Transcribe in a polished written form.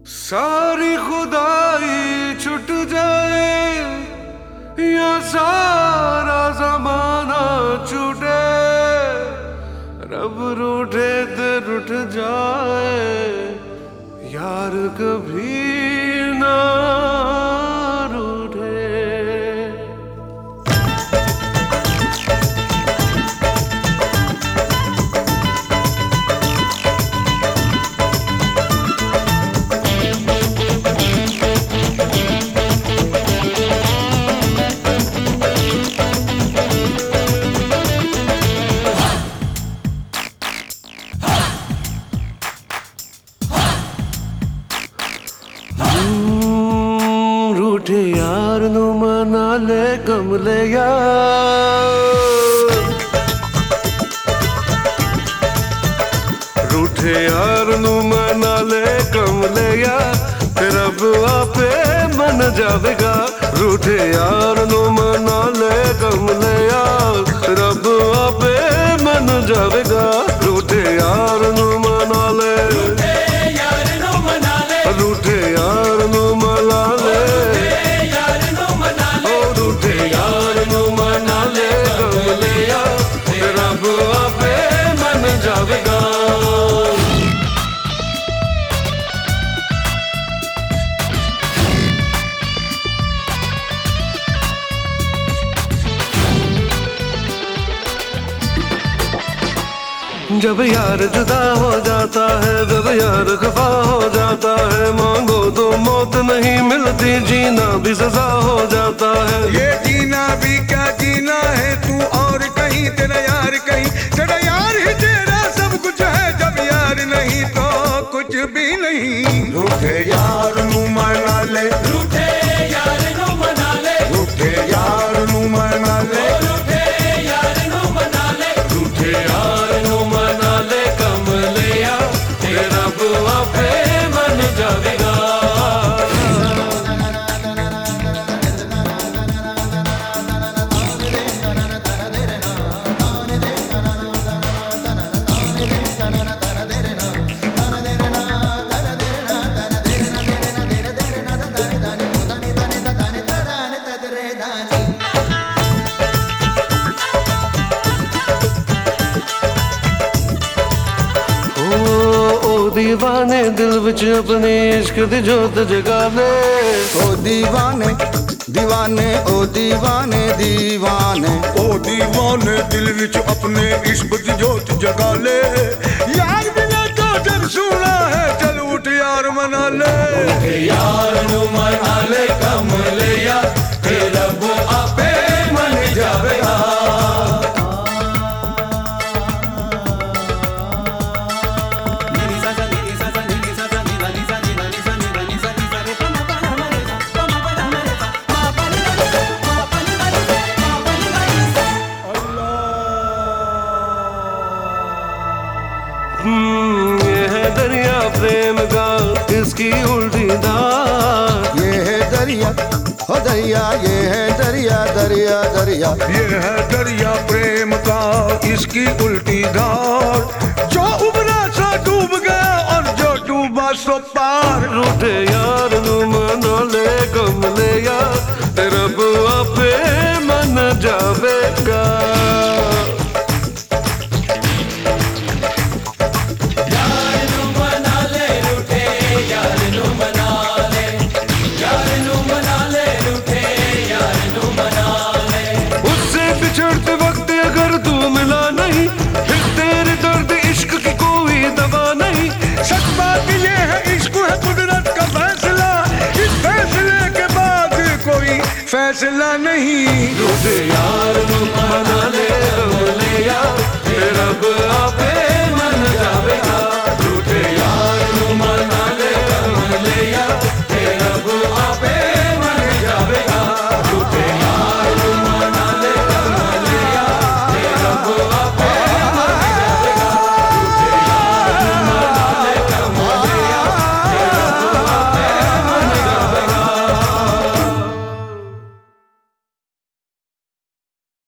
सारी खुदाई छुट जाए या सारा जमाना छूटे, रब रूठे तो रूठ जाए यार कभी ना रूठे। रूठे यार नू मना ले कमले यार, रूठे यार नू मना ले कमले यार, फिर अब आपे मन जावेगा। रूठे यार नू मना ले कमले यार, फिर अब आपे मन जावेगा। रूठे यार नू मना ले, रूठे यार नू मना ले, रूठे यार नू मना ले, रूठे यार नू मना ले कमले यार, फिर अब आपे मन जावेगा। जब यार जुदा हो जाता है, जब यार खफा हो जाता है, मांगो तो मौत नहीं मिलती, जीना भी सजा हो जाता है। ये जीना भी क्या जीना है, तू और कहीं तेरा यार कहीं, तेरा यार ही तेरा सब कुछ है, जब यार नहीं तो कुछ भी नहीं। रूठे यार नू मना ले, रूठे यार नू मना ले, रूठे यार नू मना ले, रूठे यार नू मना ले, रूठे यार नू मना ले कमले यार, तेरा बुआ पे मन जावेगा। दीवाने दिल विच अपने इश्क दी जोत जगा ले। ओ दीवाने दीवाने, ओ दीवाने दीवाने, ओ दीवाने दिल विच अपने इश्क दी जोत जगा ले। यार बिना तो जब सुना है, चल उठ यार मना ले। यार नू मना ले कमले यार, तेरा वो आपे मन जावेगा। ये है दरिया प्रेम का, इसकी उल्टी धार। ये है दरिया, हो दरिया, ये है दरिया दरिया दरिया, ये है दरिया प्रेम का, इसकी उल्टी धार। जो उबरा सो डूब गया और जो डूबा सो पार। रूठे यार नू मना ले कमले यार, तेरा बुआ पे मन जावेगा। बिछड़ते वक्त अगर तू मिला नहीं, फिर तेरे दर्द इश्क की कोई दवा नहीं। सच बात ये है, इश्क है कुदरत का फैसला, इस फैसले के बाद कोई फैसला नहीं। रूठे यार नू मना ले